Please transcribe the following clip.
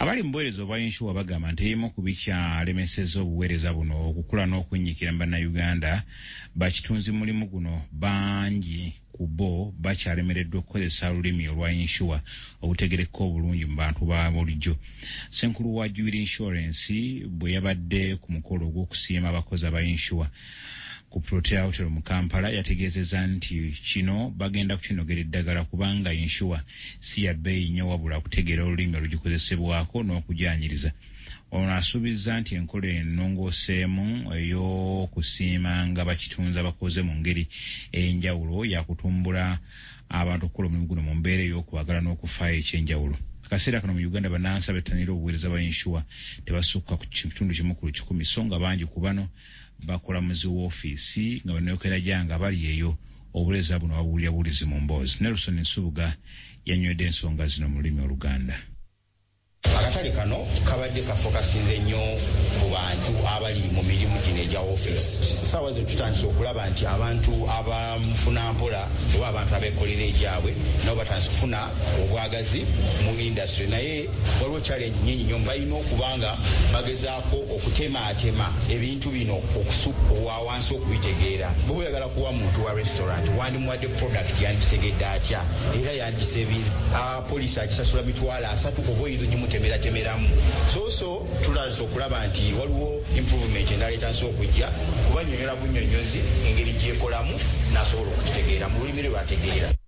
abali mu buweereza obwa inshuwa bagamba nti ebimu ku bikyalemesezza obuweereza buno okukula n'okwennyikira mu bannayuganda bakitunzi mulimu guno bangi ku bo bakyalemereddwa okukozesa olulimi olwa inshuwa obutegerekeka obulungi mu bantu ba bulijjo. Ssenkulu wa Jubilee Insurance bwe yabadde ku mukolo ogw'okusiima abakozi aba inshuwa ku Protea Hotel mu Kampala yategeezezza nti kino bagenda kukinogera eddagala kubanga inshuwa si ya bbeeyi nnyo wabula kutegeera olulimi olugikozesebwako n'okujanyiriza. Ono asuubizza nti enkola ennongooseemu ey'okusiima nga bakitunzi abakoze mu ngeri ey'enjawulo yakutumbula abantu okukola omulimu guno mu mbeera ey'okwagala n'okufaayo ekyenjawulo. Akaseera kano mu Uganda bannansi abettanira obuweereza bwa inshuwa tebasukka ku kitundu kimu ku 100 so nga bangi ku bano bakola mu zi woofiisi nga banookera janga bali eyo obuweereza buno babuwulira buwulizi mu mboozi. Nelson Nsubuga yanywedde ensonga zino mu lulimi Oluganda. Akatale kano kabadde kafokasinze nnyo ku bantu abali mu mirimu gino egya woofiisi. Ssaawa ze tutandise okulaba nti abantu abamufuna mpola oba abantu abeekolera egyabwe nabo batandise kufuna obwagazi mu indasitule, naye waliwo challenge nnyingi nnyo balina okuba nga bagezaako okutemaatema ebintu bino wa wansi okubitegeera. Bwe oyagala kuwa muntu wa restaurant wandimuwadde product yandikitegedde atya era yandikiseebiza. Poliisi akisasula mitwalo 3 oba oyinza ogimutemeratemeramu. So tulaze okulaba nti waliwo improvement endala etandise okujja kubannyonnyola bunnyonnyozi engeri gyekolamu n'asobola okukitegeera mu lulimi lwe bategeera.